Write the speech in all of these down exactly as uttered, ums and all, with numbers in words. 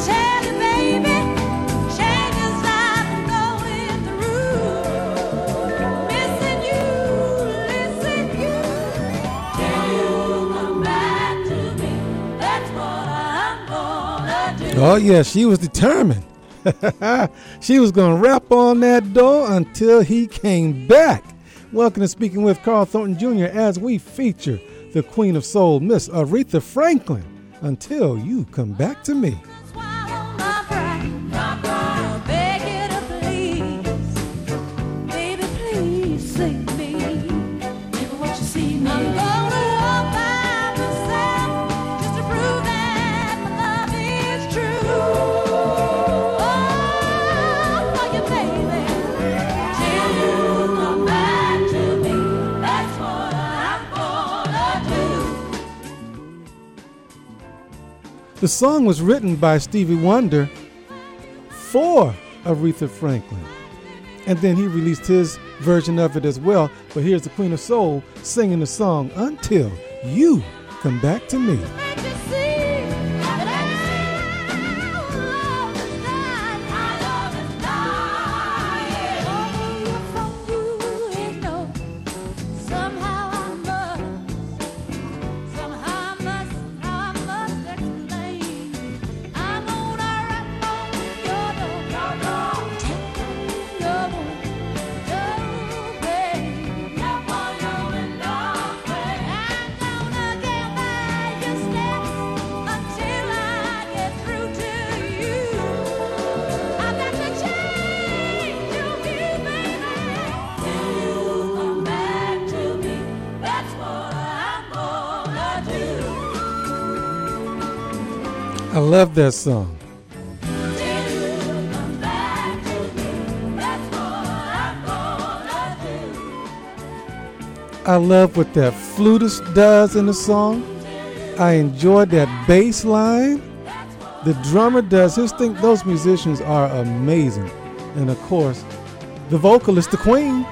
Oh, yeah, she was determined. She was going to rap on that door until he came back. Welcome to Speaking with Carl Thornton Junior as we feature the Queen of Soul, Miss Aretha Franklin, Until You Come Back to Me. The song was written by Stevie Wonder for Aretha Franklin. And then he released his version of it as well. But here's the Queen of Soul singing the song, Until You Come Back to Me. I love that song. I love what that flutist does in the song. I enjoy that bass line. The drummer does his thing. Those musicians are amazing. And of course, the vocalist, the Queen.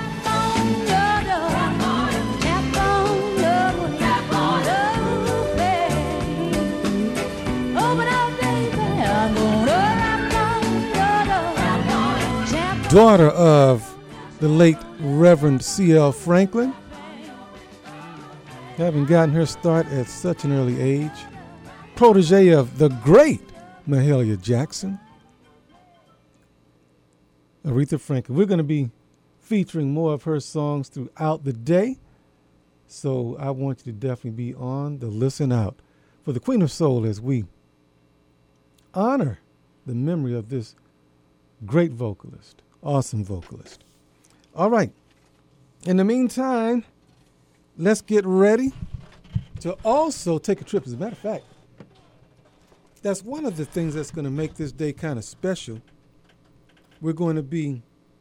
Daughter of the late Reverend C L Franklin, having gotten her start at such an early age. Protege of the great Mahalia Jackson. Aretha Franklin. We're going to be featuring more of her songs throughout the day, so I want you to definitely be on the listen out for the Queen of Soul as we honor the memory of this great vocalist. Awesome vocalist. All right. In the meantime, let's get ready to also take a trip. As a matter of fact, that's one of the things that's going to make this day kind of special. We're going to be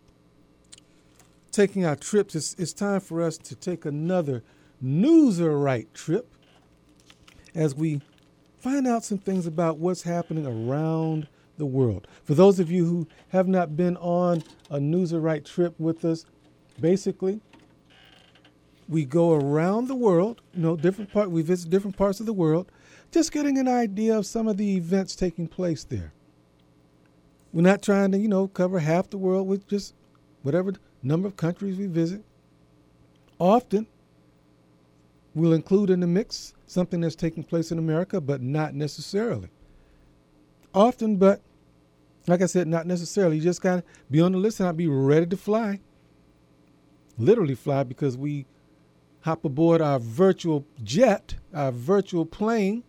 taking our trips. It's, it's time for us to take another Newserite trip as we find out some things about what's happening around the world. For those of you who have not been on a Newserite trip with us, basically, we go around the world, you know, different part. We visit different parts of the world, just getting an idea of some of the events taking place there. We're not trying to, you know, cover half the world with just whatever number of countries we visit. Often, we'll include in the mix something that's taking place in America, but not necessarily. Often, but like I said, not necessarily. You just got to be on the list and be ready to fly. Literally fly, because we hop aboard our virtual jet, our virtual plane,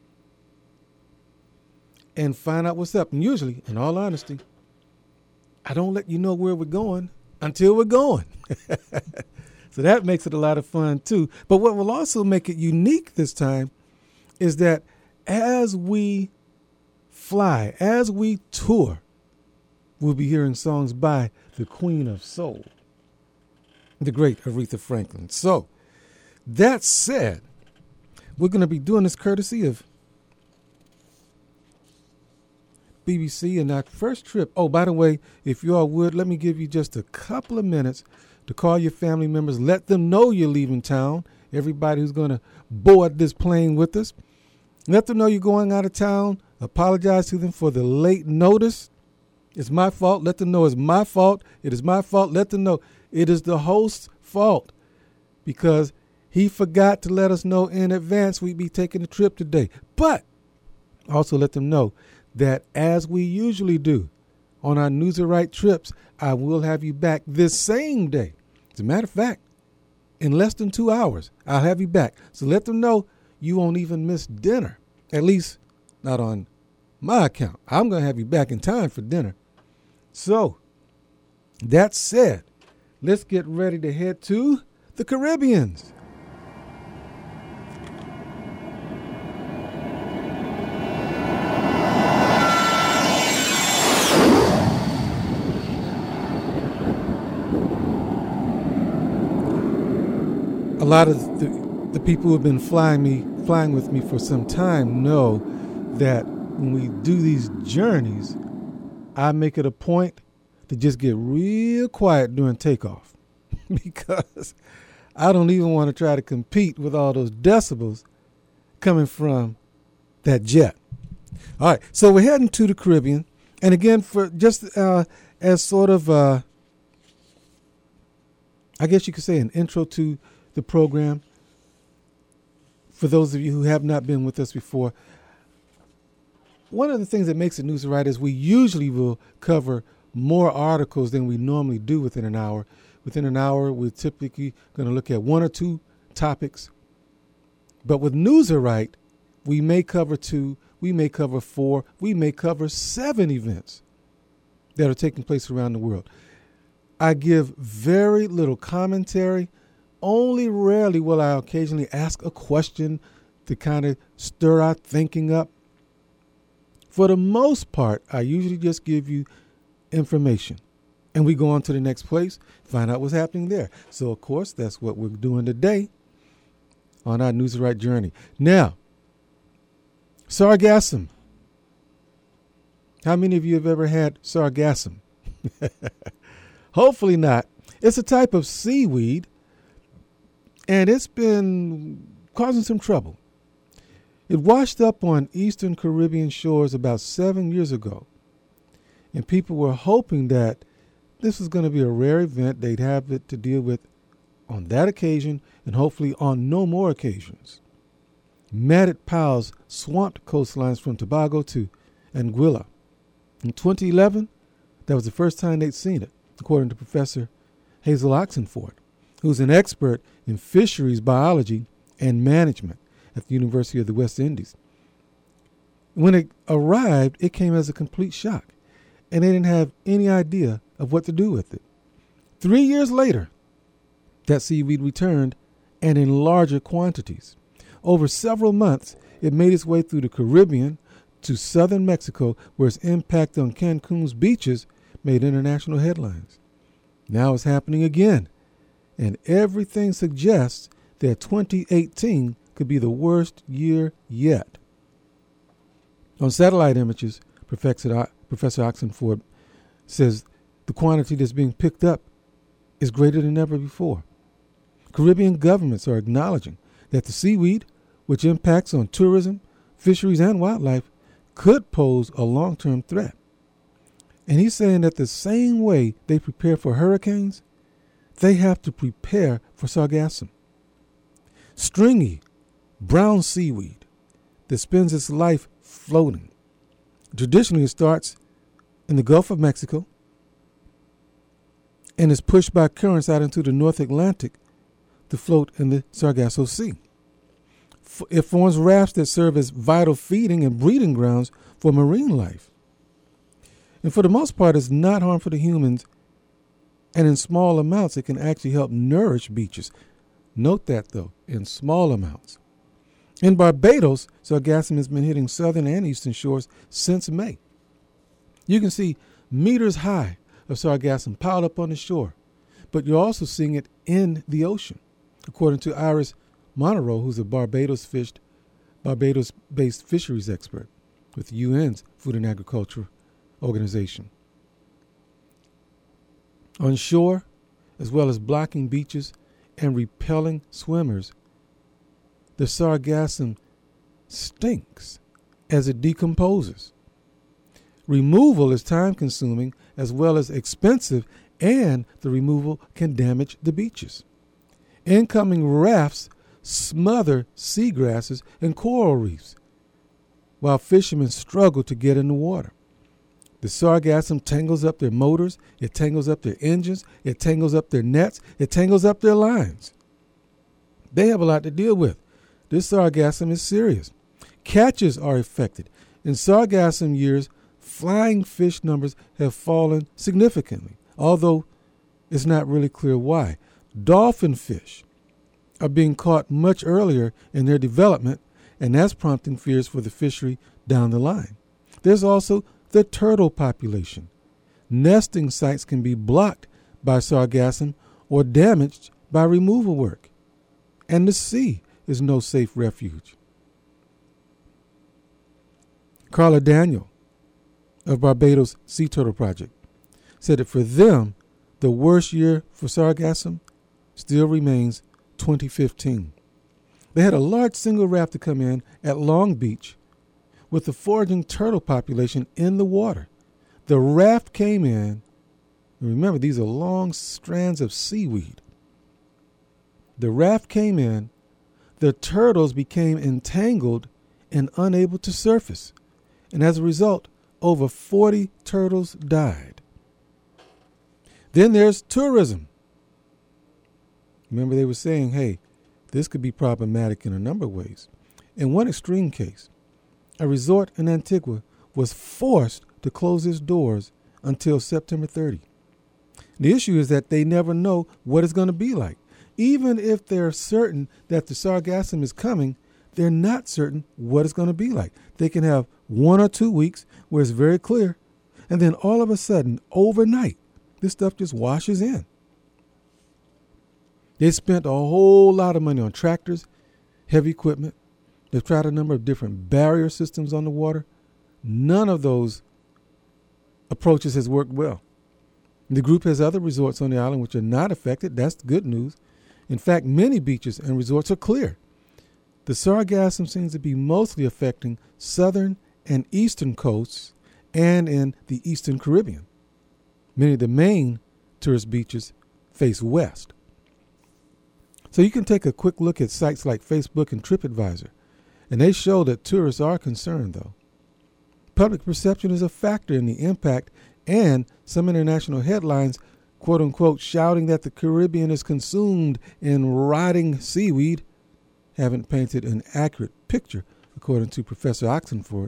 and find out what's up. And usually, in all honesty, I don't let you know where we're going until we're going. So that makes it a lot of fun, too. But what will also make it unique this time is that as we fly, as we tour, we'll be hearing songs by the Queen of Soul, the great Aretha Franklin. So, that said, we're going to be doing this courtesy of B B C and our first trip. Oh, by the way, if you all would, let me give you just a couple of minutes to call your family members. Let them know you're leaving town. Everybody who's going to board this plane with us. Let them know you're going out of town. Apologize to them for the late notice. It's my fault. Let them know it's my fault. It is my fault. Let them know it is the host's fault because he forgot to let us know in advance we'd be taking a trip today. But also let them know that as we usually do on our News Are Right trips, I will have you back this same day. As a matter of fact, in less than two hours, I'll have you back. So let them know you won't even miss dinner, at least not on my account. I'm going to have you back in time for dinner. So, that said, let's get ready to head to the Caribbeans. A lot of the, the people who have been flying me, flying with me for some time know that when we do these journeys, I make it a point to just get real quiet during takeoff because I don't even want to try to compete with all those decibels coming from that jet. All right, so we're heading to the Caribbean. And again, for just uh, as sort of, uh, I guess you could say, an intro to the program, for those of you who have not been with us before, one of the things that makes it News Right is we usually will cover more articles than we normally do within an hour. Within an hour, we're typically going to look at one or two topics. But with News Right, we may cover two, we may cover four, we may cover seven events that are taking place around the world. I give very little commentary. Only rarely will I occasionally ask a question to kind of stir our thinking up. For the most part, I usually just give you information and we go on to the next place, find out what's happening there. So, of course, that's what we're doing today on our News Right journey. Now, sargassum. How many of you have ever had sargassum? Hopefully not. It's a type of seaweed, and it's been causing some trouble. It washed up on eastern Caribbean shores about seven years ago, and people were hoping that this was going to be a rare event. They'd have it to deal with on that occasion and hopefully on no more occasions. Matted piles swamped coastlines from Tobago to Anguilla. In twenty eleven, that was the first time they'd seen it, according to Professor Hazel Oxenford, who's an expert in fisheries biology and management at the University of the West Indies. When it arrived, it came as a complete shock, and they didn't have any idea of what to do with it. Three years later, that seaweed returned, and in larger quantities. Over several months, it made its way through the Caribbean to southern Mexico, where its impact on Cancun's beaches made international headlines. Now it's happening again, and everything suggests that twenty eighteen could be the worst year yet. On satellite images, Professor, Professor Oxenford says the quantity that's being picked up is greater than ever before. Caribbean governments are acknowledging that the seaweed, which impacts on tourism, fisheries, and wildlife, could pose a long-term threat. And he's saying that the same way they prepare for hurricanes, they have to prepare for sargassum. Stringy, brown seaweed that spends its life floating. Traditionally, it starts in the Gulf of Mexico and is pushed by currents out into the North Atlantic to float in the Sargasso Sea. It forms rafts that serve as vital feeding and breeding grounds for marine life. And for the most part, it's not harmful to humans, and in small amounts, it can actually help nourish beaches. Note that, though, in small amounts. In Barbados, sargassum has been hitting southern and eastern shores since May. You can see meters high of sargassum piled up on the shore, but you're also seeing it in the ocean, according to Iris Monroe, who's a Barbados-fished, Barbados-based fisheries expert with the U N's Food and Agriculture Organization. On shore, as well as blocking beaches and repelling swimmers, the sargassum stinks as it decomposes. Removal is time-consuming as well as expensive, and the removal can damage the beaches. Incoming rafts smother seagrasses and coral reefs, while fishermen struggle to get in the water. The sargassum tangles up their motors, it tangles up their engines, it tangles up their nets, it tangles up their lines. They have a lot to deal with. This sargassum is serious. Catches are affected. In sargassum years, flying fish numbers have fallen significantly, although it's not really clear why. Dolphin fish are being caught much earlier in their development, and that's prompting fears for the fishery down the line. There's also the turtle population. Nesting sites can be blocked by sargassum or damaged by removal work, and the sea is no safe refuge. Carla Daniel of Barbados Sea Turtle Project said that for them, the worst year for sargassum still remains twenty fifteen. They had a large single raft to come in at Long Beach with the foraging turtle population in the water. The raft came in, and remember, these are long strands of seaweed. The raft came in, the turtles became entangled and unable to surface. And as a result, over forty turtles died. Then there's tourism. Remember, they were saying, hey, this could be problematic in a number of ways. In one extreme case, a resort in Antigua was forced to close its doors until September thirtieth. The issue is that they never know what it's going to be like. Even if they're certain that the sargassum is coming, they're not certain what it's going to be like. They can have one or two weeks where it's very clear, and then all of a sudden, overnight, this stuff just washes in. They spent a whole lot of money on tractors, heavy equipment. They've tried a number of different barrier systems on the water. None of those approaches has worked well. The group has other resorts on the island which are not affected. That's good news. In fact, many beaches and resorts are clear. The sargassum seems to be mostly affecting southern and eastern coasts and in the eastern Caribbean. Many of the main tourist beaches face west. So you can take a quick look at sites like Facebook and TripAdvisor, and they show that tourists are concerned, though. Public perception is a factor in the impact, and some international headlines, quote unquote, shouting that the Caribbean is consumed in rotting seaweed, haven't painted an accurate picture, according to Professor Oxenford.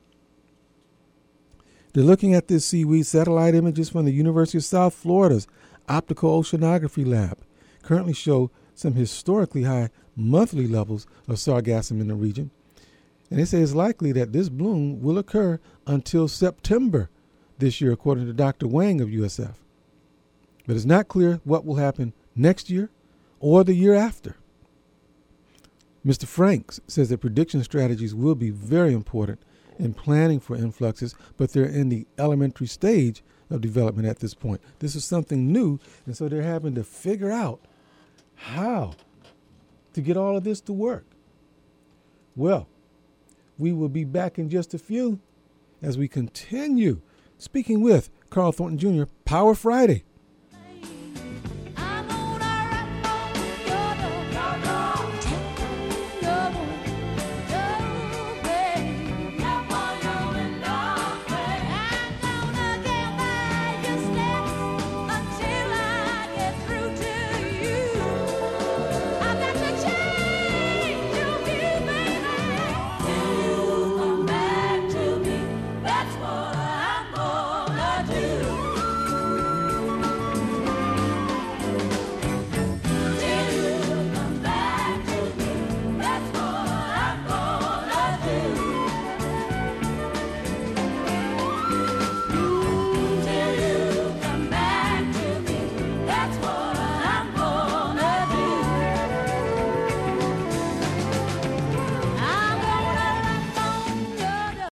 They're looking at this seaweed. Satellite images from the University of South Florida's Optical Oceanography Lab currently show some historically high monthly levels of sargassum in the region. And they say it's likely that this bloom will occur until September this year, according to Doctor Wang of U S F. But it's not clear what will happen next year or the year after. Mister Franks says that prediction strategies will be very important in planning for influxes, but they're in the elementary stage of development at this point. This is something new, and so they're having to figure out how to get all of this to work. Well, we will be back in just a few as we continue speaking with Carl Thornton Junior Power Friday